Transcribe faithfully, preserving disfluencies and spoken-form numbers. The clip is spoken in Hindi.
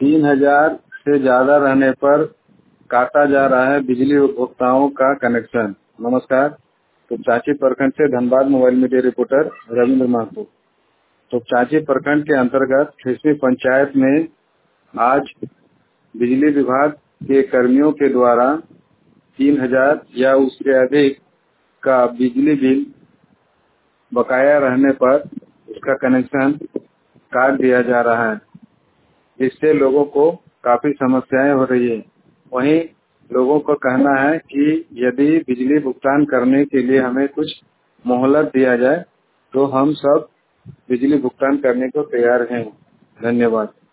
तीन हजार से ज्यादा रहने पर काटा जा रहा है बिजली उपभोक्ताओं का कनेक्शन। नमस्कार। तो चाची प्रखंड से Dhanbad mobile media reporter Ravindra Mahto. तो चाची प्रखंड के अंतर्गत खेसमी पंचायत में आज बिजली विभाग के कर्मियों के द्वारा तीन हजार या उससे अधिक का बिजली बिल बकाया रहने पर उसका कनेक्शन काट दिया जा रहा है। इससे लोगों को काफी समस्याएं हो रही है। वहीं लोगों का कहना है कि यदि बिजली भुगतान करने के लिए हमें कुछ मोहलत दिया जाए तो हम सब बिजली भुगतान करने को तैयार हैं। धन्यवाद।